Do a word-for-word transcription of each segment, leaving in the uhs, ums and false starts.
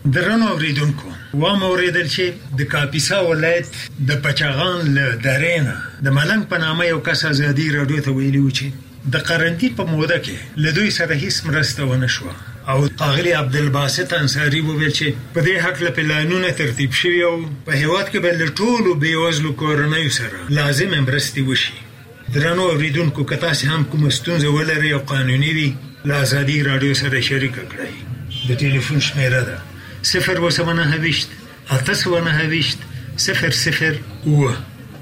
درنو اوریدونکو و موریدل چې د کاپیسا ولایت د پچاغان له درېنه د ملنګ په نامه یو کس ازادي راډیو ته ویلي و چې د قرنطین په موده کې له دوی سره هیڅ مرسته ونه شوه او اغلی عبدالباسط انصاری وویل چې په دې حق له پلانونه ترتیب شوي او په هیواد کې به له ټولو بېوزلو کورنیو سره لازم مرستې وشي. درنو اوریدونکو که تاسې هم کومه ستونزه ولرئ او قانوني وي له ازادي راډیو سره شریکه کړئ. د ټلیفون شمیره ده صفر و سوه نهه ویشت اته سوه نهه ویشت صفر صفر اوه.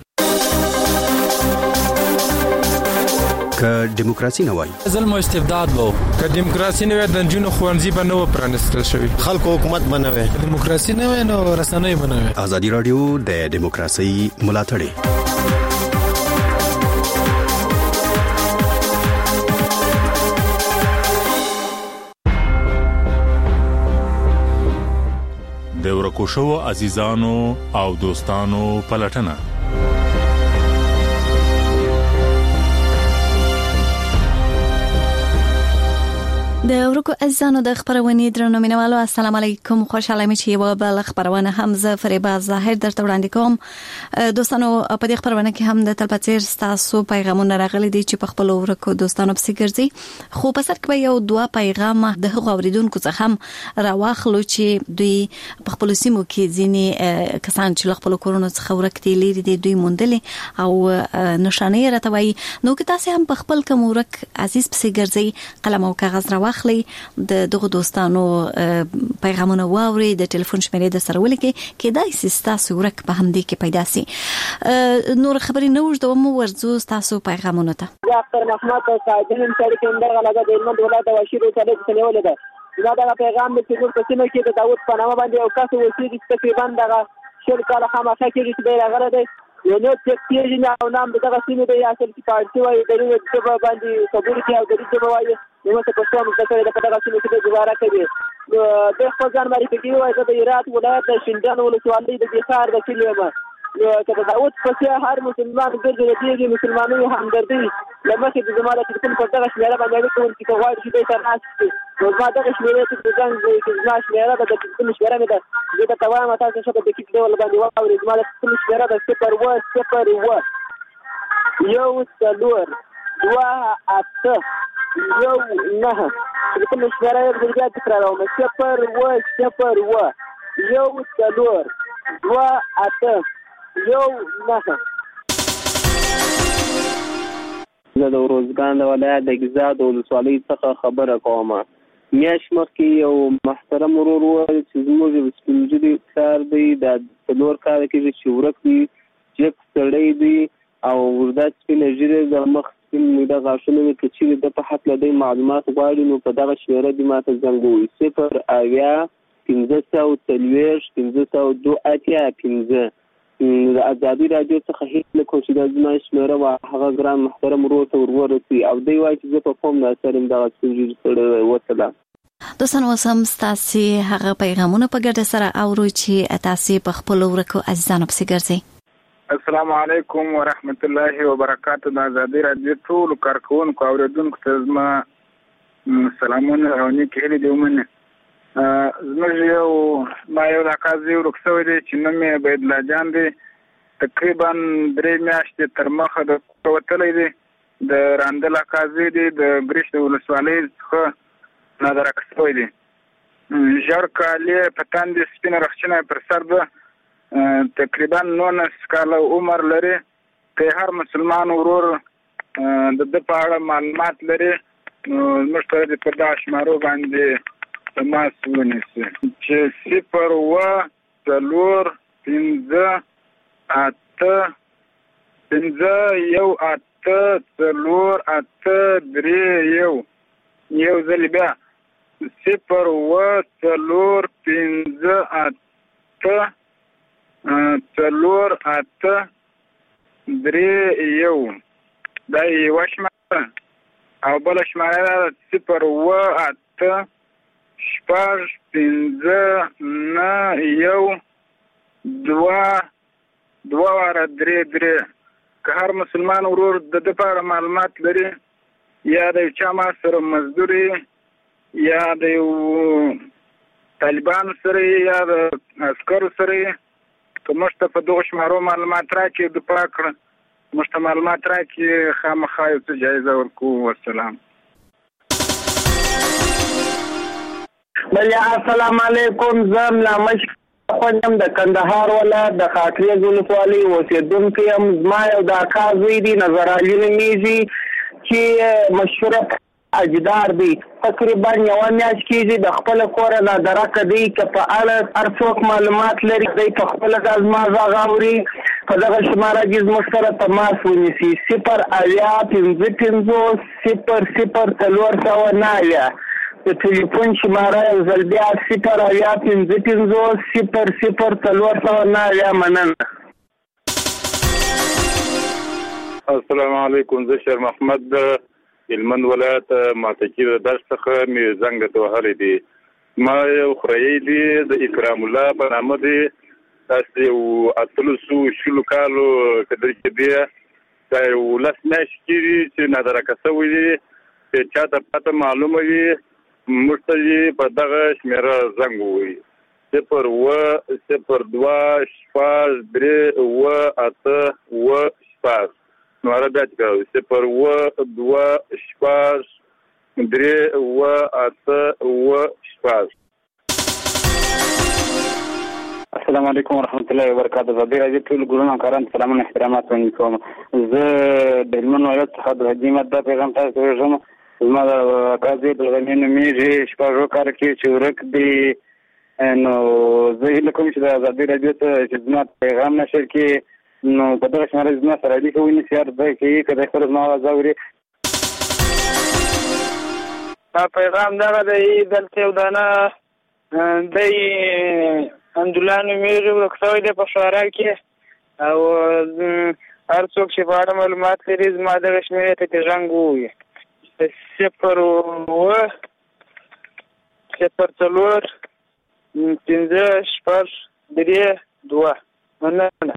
که دیموکراسي نه وای ظلم او استبداد وو، که دیموکراسي نه وای د جنونو خوانزي به نه پرانستل شوی، خلکو حکومت به نه وای، دیموکراسي نه وای نو رسنۍ به نه وای. ازادي راډیو د دیموکراسي ملاتړ د ورکو شوو عزیزانو او دوستانو پلټنه. د ورکو عزیزانو د خبرونې درنو مینوالو السلام علیکم، خوشاله مې چې یو بل خبرونه هم زه فریبا ظاهر درته وړاندې کوم. دوستانو په دې خبرونه کې هم د تلپاتیر تاسو پیغامونه راغلي دي چې په خپل ورکو دوستانو پسې ګرځي، خو په سر کې یو دوه پیغام د هغو اوریدونکو څخه هم راواخلو چې دوی په خپل سیمو کې ځینې کسان چې خپل کورونو څخه ورک دي لري دي دوی موندلې او نشانې راته وایي. نو که تاسو هم په خپل کوم ورک عزیز پسې ګرځي قلم او کاغذ راواخلئ، د دغه دوستانو پیغامونه واوري، د ټلیفون شمیرې د سره ولیکئ کېدای شي ستاسو ورک په همدې کې پیدا سي. نور خبرې نه اوږدوم، ورځو ستاسو پیغامونه ته. ډاکټر محمد صادقین سړی کې اندر غلګه د علم ولایت واشیر ته څنګه ده دا دا پیغام د څلور په سیمه کې د داوود په نامه باندې او کاسو وسیږي تقریبا دغه شل کاله خامخا کې چې به راغله ده یو نو چې تیږي نه او نام دغه سیمه د یاسر کې پارتي وایي د دې په باندې خبرې کې او د دې په وایي نو څه په څو مستقره د دغه سیمه کې دوباره کوي. د خپل ځان مری کې وایي د هرات ولایت د شینډان ولسوالۍ د بخار د کلیمه کله داوود په هر مسلمان ګرځي دیږي مسلمانانو همدردي لمخې د زماده ټلیفون په دغه شمیره باندې کوم چې کوی چې به تر ناس نو ما دغه شمیره چې څنګه چې زما شمیره د ټلیفون شمیره مې ده زه ته وایم تاسو چې د کیک ډول باندې واوري زما د ټلیفون شمیره د صفر و صفر و یو څلور دوه اته یو نه ټلیفون شمیره یې بیا تکراروم صفر و صفر و یو څلور دوه اته یو نه. زه د روزګان د ولایت د ګیزاد ولسوالۍ څخه خبره کوم. میاشت مخکې یو محترم ورور وویل چې زموږ سپین ږیري پلار دی دا څلور کاله کېږي چې ورک دی، جګ سړی دی او وردا سپینه ږیره د مخ سپین د غاښونو مې که چیرې د په هکله دی معلومات غواړي نو په دغه شمیره دې ما ته زنګ ووایي صفر اویا پنځه سوه څلوېښت پنځه سوه دوه اتیا پنځه. د ازادي راډیو څخه هیڅ نه کوم چې دا زما شمیره وه هغه ګران محترم ورور ته ور ورسوي او دی وایي چې زه په قوم ناصر یم دغه سپین ږیري سړی وتله. دوستانو اوس هم ستاسې هغه پیغامونه په ګډه سره اورو چې تاسې په خپلو ورکو عزیزانو پسې ګرځئ. السلام علیکم ورحمت الله وبرکاته. د ازادي راډیو ټولو کارکوونکو اوریدونکو ته زما سلامونه او نیکې هیلې دې ومنه. زموږ یو ما یو عکاسي ورک شوی دی چې نوم یې عبیدالله جان دی، تقریبا درې میاشتې تر مخه د وتلی دی، د راندل عکاسي دی، د ګریش د ولسوالۍ څخه نادرک شوی دی، ژړ کالي په تندې سپینه رخچینه پر سر ده، تقریبا نولس کاله عمر لري. که هر مسلمان ورور د ده په اړه معلومات لري نو زموږ ته د په دغه شمارو باندې تماس ونیسي چې صفر اوه څلور پنځه اته پنځه یو اته څلور اته درې یو یو ځل بیا صفر اوه څلور پنځه اته څلور اته درې یو دا یوه شماره او بله شماره ده صفر اوه اته شپږ پنځه نه یو دوه دوه واره درې درې. که هر مسلمان ورور د ده په اړه معلومات لري یا د یو چا ما سره مزدور یا د یو طالبانو سره یا د عسکرو سره که موږ ته په دغو شمارو معلومات راکړي دفاع کړه موږ ته معلومات راکړي خامخا یو څه جایزه ورکوو. والسلام. بله السلام علیکم. زه ملا مشک خوندم د کندهار ولایت د خاکریز ولسوالۍ اوسېدونکی یم. زما یو د اکا زوی دی نظر علي نومیږي چې مشهوره اجدار دی. تقریبا یوه میاشت کېږي د خپله کوره نادرکه دی که په اړه هر څوک معلومات لري دی په خپله دا زما غږ اوري په دغه شماره کې زموږ سره تماس ونیسي صفر اویا پنځه پنځوس صفر صفر څلور سوه نه اویا. د ټلیفون شماره یو ځل بیا صفر اویا پنځه پنځوس صفر صفر څلور سوه نه اویا. مننه. السلام علیکم. زه شیر محمد هلمند ولایت ماتکي د درس څخه مې زنګ ته وهلی دی. ما یو خوريي دی د اکرام الله په نامه دی. تاسو یو اتلسو شلو کالو کډر کې دی دا یو لس میاشتې کېږي چې نادرکه شوی دی چې چا ته پته معلومه وي موږ ته یې په دغه شمېره زنګ ووایي صفر اووه صفر دوه شپږ درې اووه اته اووه شپږ. نو هغه بیا چې کوي صفر اووه دوه شپږ درې اووه اته اووه شپږ. السلام علیکم ورحمت الله وبرکاته. زه ډېر عزیز ټول ګلونه کاران سلامونه احترامات وړاندې کوم. زه د هلمند ولایت څخه د حاجي مده پیغام تاسو ته ورژم. زما د اکا زوی عبدالغني نومیږي شپږ کال کې چې ورک دی. نو زه هیله کوم چې د ازادي راډیو ته چې زما پیغام نشر کړي نو په دغه شماره زما سره اړیکه ونیسي هر ځای کې که دی خپله زما اواز اوري. دا پیغام دغه دی دلته یو دانه دی حمدالله نومیږي ورک شوی دی په شورا کې او هر څوک چې په اړه معلومات لري زما دغه شمېرې ته کې زنګ ووایي صفر اووه صفر څلور پنځه شپږ درې دوه. مننه.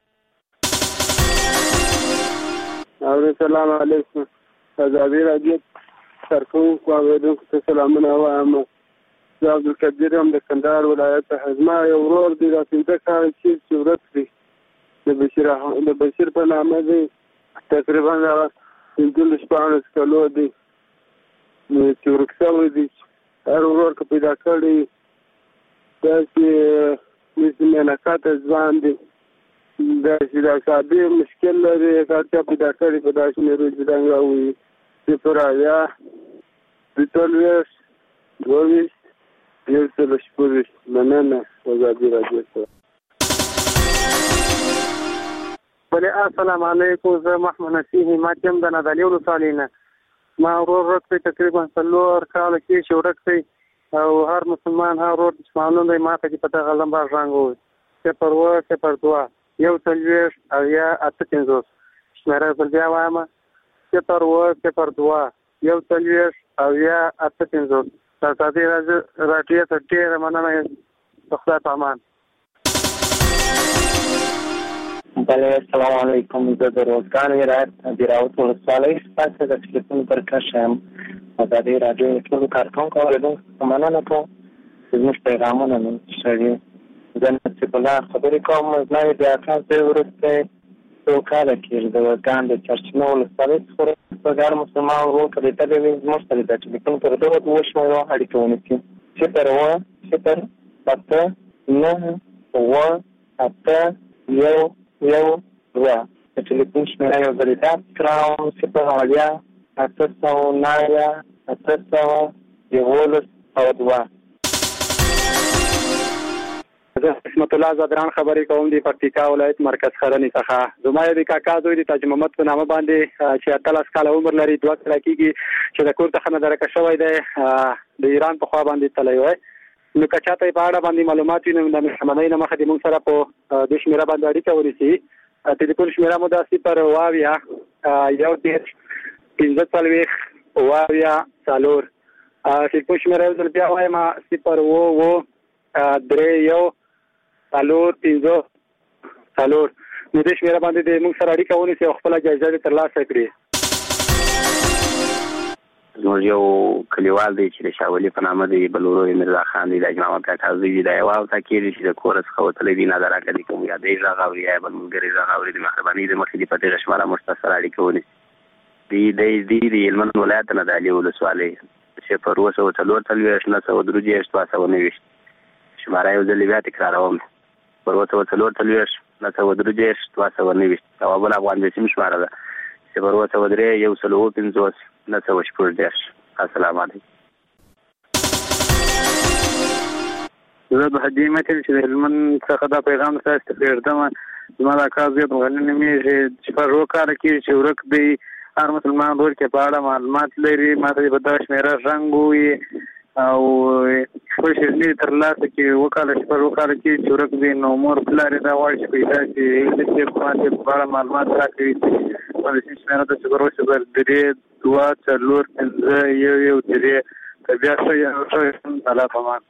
السلام علیکم. ازادي راډیو کارکوونکو اورېدونکو ته سلامونه وایم. زه عبدالقدیر یم د کندهار ولایت څخه. زما یو ورور دی دا پنځه کاله کېږي چې ورک دی د بشیر د بشیر په نامه دی. تقریبا هغه پنځلس شپاړس کلو دی چې ورک شوی دی. هر ورور که پیدا کړی داسې مثل مینکاته ځوان دی دا چې دا صابي مشکل لري هر چا پیدا کړي په دا شمېرو چې دنګه ووایي صفر اویا دوه څلوېښت دوه ویشت یو سل شپږ ویشت. مننه. ازادي راډیو سره. بله السلام علیکم. زه محمد نصیح همت یم د نادعلي ولسوالۍ نه. ما ورور ورک دی تقریبا څلور کاله کېږي چې ورک دی او هر مسلمان هر ورور چې معلوم دی ما ته چې په دغه لمبه زنګ ووایي صفر اووه صفر دوه یو څلوېښت اویا اته پنځوس. شمېره بل بیا وایم صفر اووه صفر دوه یو څلوېښت اویا اته پنځوس. د ازادي راډیو ته ډېره مننه. د خدای په امان. بله السلام علیکم. زه د روزګان ولایت د راوت ولسوالۍ ستاسو د ټلیفون پر کښه یم. ازادي راډیو ټولو کارکوونکو اورېدونکو ته مننه کوم چې زموږ پیغامونه مو شریک. زه نصیب الله خبرې کوم. زما یې د اکا زوی وروسته څو کاله کېږي د روزګان د چرچینو ولسوالۍ څخه وروسته هر مسلمان ورور که لیدلی وي زموږ سره د ټلیفون پر دغو دوو شمېرو اړیکه ونیسي صفر اووه صفر اته نهه اووه اته یو یو دوه. د ټلیفون شمېره یو ځل یاد کړم صفر اویا اته سوه نه اویا اته سوه یولس او دوه. زه حکمت الله زادران خبرې کوم د پکتیکا ولایت مرکز خرنې څخه. زما یو د کاکا زوی د تاج محمد په نامه باندې چې اتلس کاله عمر لري دوه کاله کېږي چې د کور څخه نادرکه شوی دی د ایران په خوا باندې تللی وی. نو که چاته یې په اړه باندې معلومات وي نو د مهربانۍ نه مخه د موږ سره په دې شمېره باندې اړیکه ونیسي. ټلیفون شمېره مو دا صفر اوه اویا یو دېرش پنځه څلوېښت اوه اویا څلور. ټلیفون شمېره یو ځل بیا وایم صفر اوه اوه درې یو څلور پنځه څلور. نو دې شمېره باندې د موږ سره اړیکه ونیسي او خپله جایزه دې ترلاسه کړي. زموږ یو کلیوال دی چې د شاولي په نامه دی بلورو میرزا خان دی د اجماع کاکا زوی دی دا یو او تاکید چې د کور څخه وتلی دی نظر راکړي کوم یا دی غا غوړي یا بل ملګری غا غوړي د مهرباني د مخې دی په دې شماله مختصر اړیکه ونی دی دی دی د هلمند ولایت نه د علي ولسوالۍ چې پر وسو څلور څلوېښت نه سوه درې دوه سوه نهه شماره یو ځل بیا تکراروم پر وسو څلور څلوېښت نه سوه درې دوه سوه نهه او بل افغان د سیم شماره ده چې پر وسو درې یو سل اووه پنځوس نه سوه شپږ دېرش. السلام علیکم. زه د حاجي متل چې د هلمند څخه دا پیغام تاسو ته پرېږدم. زما د اکا زوی عبدالغني نومېږي چې په څلور کاله کې چې ورک دی هر مسلمان ورور کې په اړه معلومات لري. ما ته په دغه شمېره رنګ ووایي او خپل شیریني ترلاسه کړي. اووه کاله چې په څلور کاله کې چې ورک دی نو مور پلار یې دا غواړي چې پیدا شي چې ما ته په اړه معلومات راکړي. په دې شمېره ته چې ورور صفر درې دوه څلور پنځه یو یو درې ته بیا ښه الله پامان.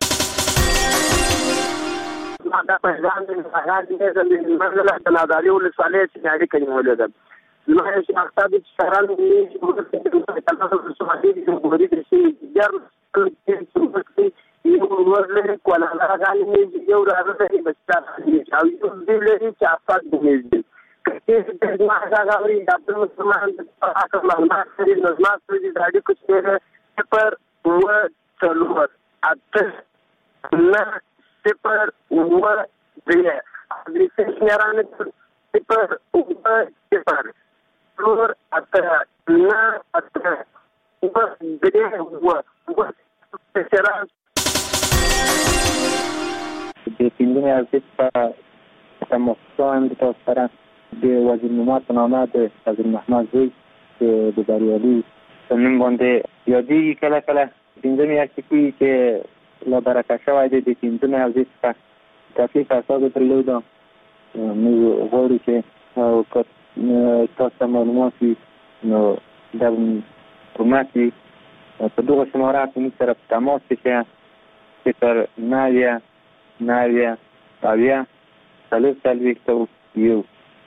دا پیغام د هغه د مرزله تناداري ولسوالۍ چې اړیکه نیولې ده. زما چې اختاب چې سران دي چې تاسو د سوالي د جمهوریت رئیس جمهور چې یو ورله کولا غالي یو راځي بچا او یو دې لري چې افات دي چې د ما هغه غوړي د مسلمان د حق معلومات لري نظمات لري د اړیکو چې پر و څلور اته نه صفر اووه درې د شمېرانې صفر اووه صفر څلور اته نه اته اووه درې اووه اووه شمېران د پنځمې ارزښت په تماسان د تاسو سره د وزیر نعمت په نامه د وزیر محمد زوی چې د بریالي په نوم باندې یادېږي کله کله پنځمې ارزښت کوي چې له برکه شوی دی د پنځمې ارزښت څخه تکلیف اساسه درلوده. موږ غواړو چې تاسو ته معلومات وي نو دا حکومت وي په دغه شماره کې موږ سره په تماس کې چې صفر نهه نهه اویا څلور څلوېښت یو.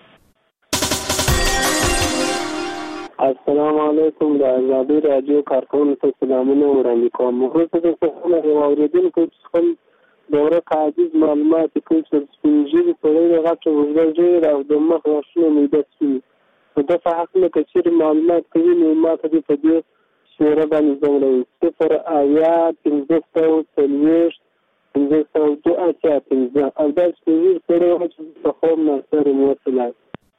السلام علیکم. د آزادي راډیو کارکونکو ته سلامونه وړاندې کوم. وروسته د څه یو اورېدونکو چې خپل د ورک عاجز معلومات کوي چې سپین ږیري سړی د غټ اوږده ږیره او د مخ غاښونه میده سپین نو ده په هکله که چېرې معلومات کوي نو ما ته دې په دې شمېره باندې ځوړوي صفر اویا پنځه سوه څلوېښت پنځه سوه دوه اتیا پنځه او دا سپین ږیري سړی وه چې په خوب ناستری مې وصلی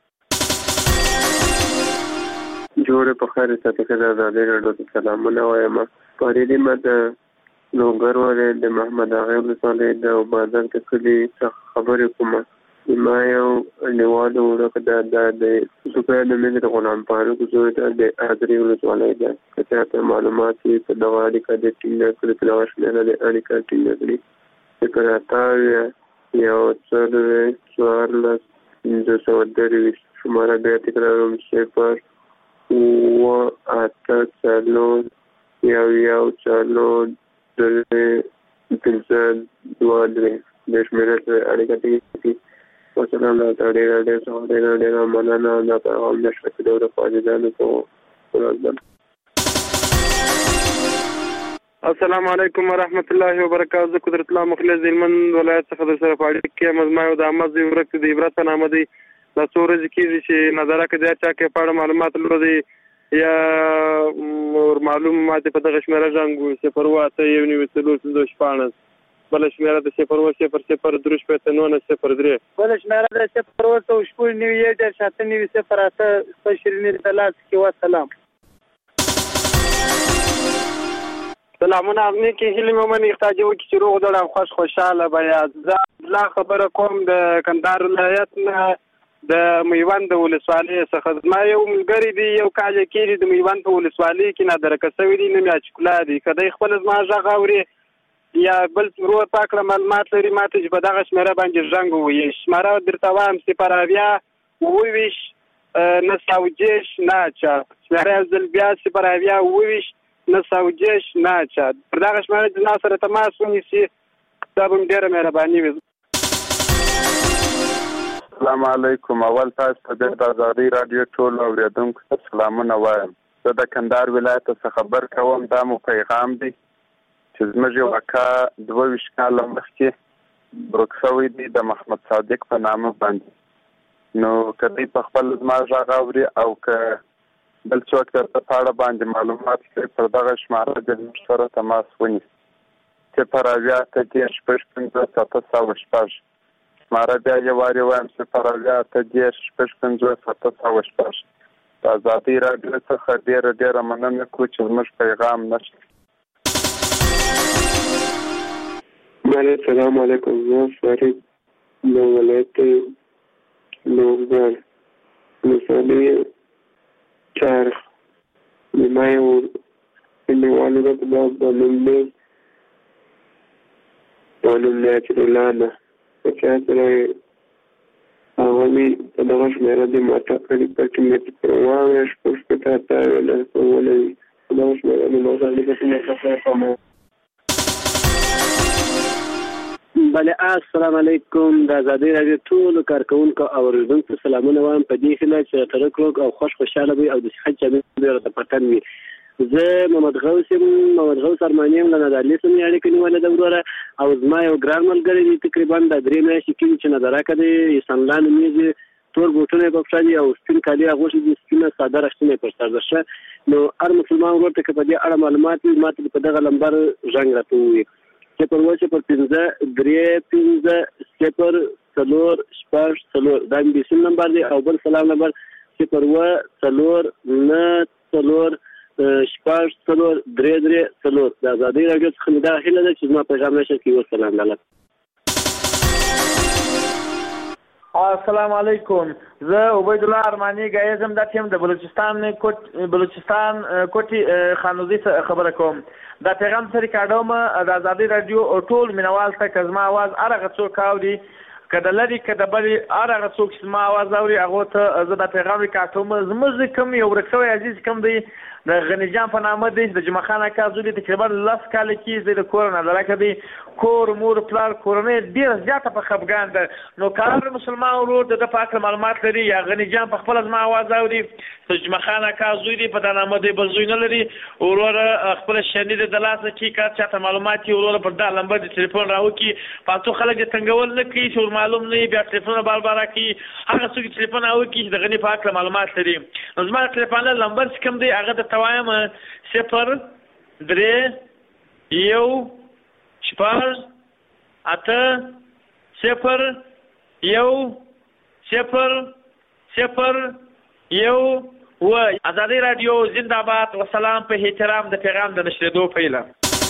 جوړه په خیر ساتي کې د آزادي راډیو ته سلامونه وایم. پرېدي ما د لوګر ولې د محمد اغا ولسوالۍ د بازار کې کلي څخه خبرې کوم. ما یو لیواله ورکه د د سپه د مې د غلام فاروق زوی ته د آزادي ولسوالۍ ده چې ته معلومات په دغه اړیکه د ټینګ کړي په لور شمېره د اړیکه ټینګ کړي چې کراته یو څلور څوارلس پنځه سوه درویشت شماره بیا تکراروم صفر اووه اته څلور یو یو څلور درې پنځه دوه درې د شمېرې سره اړیکه ټینګ کړي. وسلام ډېره ډېره څخه ډېره ډېره مننه دا پیغام د شرکت د فاجدانو په. السلام علیکم ورحمت الله وبرکاته. زه قدرت الله مخلص د هلمند ولایت څخه در سره په اړیکه کې یم. زما یو د احمد زوی ورک د عبرت په نامه دی. دا څو ورځې کېږي چې نظره کې د چا کې په اړه معلومات لري یا معلومات په دغه شمېره ژوند صفر اووه اته یو نوي څلور پنځوس شپاړس بله شمېره د صفر اووه صفر صفر درې شپېته نولس صفر درې بله شمېره د صفر اووه سوه شپږ نوي یو دېرش اته نوي صفر اته خپل شیریني د لاس کې وسلام. سلامونه امني کې هیلې مې ومني اختاجه وکړي چې روغ دړ او خوش خوشحاله به. زه لا خبره کوم د کندهار ولایت نه د میوند ولسوالۍ څخه. زما یو ملګری دی یو کال یې کېږي د میوند په ولسوالۍ کې نادرکه شوی دی نوم یې اچکلا دی. که دی خپل زما غږ اوري یا بل ورور تا کړه معلومات لري ما ته چې په دغه شمېره باندې زنګ ووایي. شماره درته وایم صفر اویا اووه ویشت نه سوه دېرش نه اچه شمېره یو ځل بیا صفر اویا اووه ویشت نه سوه دېرش نه اچه پر دغه شمېره د ما سره تماس ونیسي دا به م ډېره مهرباني وي. السلام علیکم. اول تاسو ته د آزادي راډیو ټول اورېدونکو ته سلامونه وایم. زه د کندهار ولایت څخه خبر کوم. دا مو پیغام دی چې زموږ یو اکا دوه ویشت کاله مخکې ورک شوی دی د محمد صادق په نامه باندې. نو که دوی په خپل زما غږ اوري او که بل څوک درته په اړه باندې معلومات لري پر دغه شماره د موږ سره تماس ونیسي. صفر اویا اته دېرش شپږ پنځوس اته سوه شپږ. شماره بیا یو وارې وایم صفر اویا اته دېرش شپږ پنځوس اته سوه شپږ. د ازادۍ راډیو څخه ډېره ډېره مننه کوو چې زموږ پیغام نشته. السلام علیکم. زه فرید له ولایت لوګر ولسوالۍ چارخ. زما یو مینهوال ورور په نوم دی، په نوم دی اجرالله ده. په چا سره هغه مې په دغه شمېره دې ماته کړي پټې مې پر واویا شپږ شپېته اته اویا لس اوولس په دغه شمېره مې نوزانې پټې مې کړی کوم. بله السلام علیکم. د ازادۍ راډیو ټولو کارکوونکو او اورېدونکو سلامونه وایم په دې هیله چې راته روغ او خوش خوشحاله وي او د صحت جامې به راته پټن وي. زه محمد غوث یم، محمد غوث ارماني یم، له نادرلي سره مې اړیکه نیولې ده وروره. او زما یو ګران ملګری دی تقریبا د درې میاشتې کېږي چې نادراکه دی، احسان الله نومیږي، تور بوټونه یې په پښه دي او سپین کالي یې اغوښتي دي، سپینه ساده رښتونه یې پر سر ده. ښه نو هر مسلمان ورور ته که په دې اړه معلومات وي ما ته په دغه نمبر زنګ راته ووایي. صفر اووه صفر پنځه درې پنځه صفر څلور شپږ څلور دا مې بېسیم نمبر دی. او بل سلام نمبر صفر اووه څلور نهه څلور شپږ څلور درې درې څلور. د ازادۍ راډیو څخه مې دا هیله ده چې زما پیغام نشر کړي. والسلام علیکم. السلام علیکم. زه عبیدالله ارماني ګایزم، دا ټیم د بلوچستان بلوچستان کوټي خانوزي خبره کوم. دا پیغام سره کاډوم د ازادۍ راډیو ټول مینوال ته که زما اواز هر هغه څوک اوري که د لرې که د بلې هر هغه څوک چې زما اواز اوري هغو ته زه دا پیغام ریکارډوم. زموږ کوم یو ورک شوی عزیز کوم دی د غني جان په نامه دی، د جمعه خان اکا زوی دی، تقریبا لس کاله کې زه د کور نادراکه دی، کور مور پلار کورنۍ ډېره زیاته په خفګان ده. نو که هر مسلمان ورور د ده په هکله معلومات لري یا غني جان په خپله زما اواز اوري، د جمعه خان اکا زوی دی، په دا نامه دی، بل زوی نه لري، وروره خپله شنې دی د لاسه کي که چاته معلومات وي وروره پر دا لمبر د تلیفون راوکړي. پاتو خلک د تنګول نه کوي چې ور معلوم نه وي، بیا تلیفونه بار بار راکړي. هغه څوک چې تلیفون راوکړي چې د غني په هکله معلومات لري. نو زما د تلیفون لمبر چې کوم دی هغه درته وایم صفر درې یو شپږ اته صفر یو صفر صفر یو و. ازادۍ راډیو زنده‌باد. وسلام په احترام د پیغام د نشریدو پیله.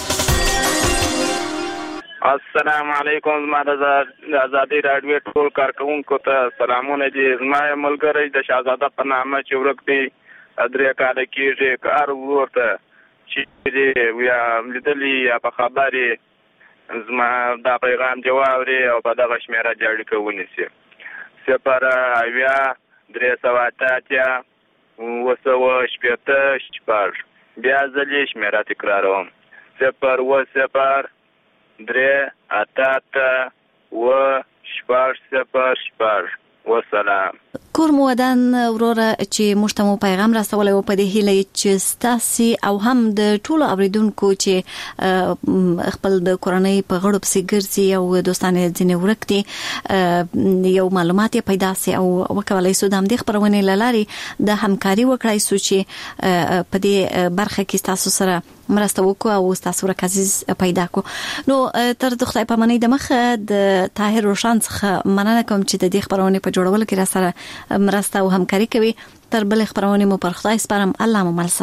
السلام علیکم. زما د ازادۍ راډیو ټول کارکوونکو ته سلامونه دي. زما یو ملګری د شهزاده په نامه چې ورک دی درې کاله کېږي، که هر ورور ته چې دی یا لیدلي یا په خبر یې زما دا پیغام دې واوري او په دغه شمېره دې اړیکه ونیسي. صفر اویا درې سوه اته اتیا اووه سوه شپېته شپږ. بیا ځل یې شمېره تکراروم صفر اووه صفر درې اته اته اووه شپږ صفر شپږ. والسلام. کور مو ودان وروره چې موږ ته مو پیغام راستولی و په دې هیله چې ستاسې او هم د ټولو اورېدونکو چې خپل د کورنۍ په غړو پسې ګرځي او دوستان یې ځینې ورک دي یو معلومات یې پیدا سي او وکولی سو د همدې خپرونې له لارې د همکاري وکړای سو چې په دې برخه کې ستاسو سره مرسته وکړو او ستاسو ورک عزیز پیدا کو. نو تر د خدای پامانۍ د مخه د طاهر روشن څخه مننه کوم چې د دې خپرونې په جوړولو کې را سره مرسته او همکاري کوي. تر بل خبرونه مو پر خدای سپارم. الله مو ملسه.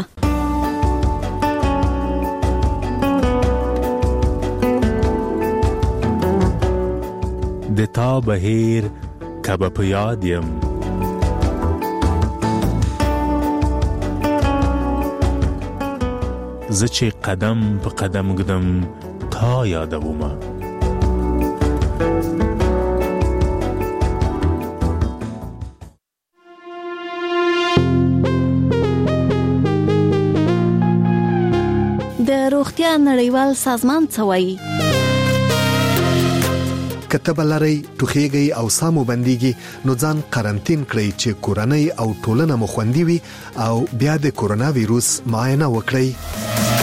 د تا بهیر کبه په یاد یم زه چې قدم په قدم ګدم تا یادوم. د روغتیا نړیوال سازمان څه وایي؟ کتب لري ټوخیږي او سامو بنديږي نو ځان قرنټین کړئ چې کورنۍ او ټولنه مو خوندي وي او بیا د کورونا وایروس معاینه وکړئ.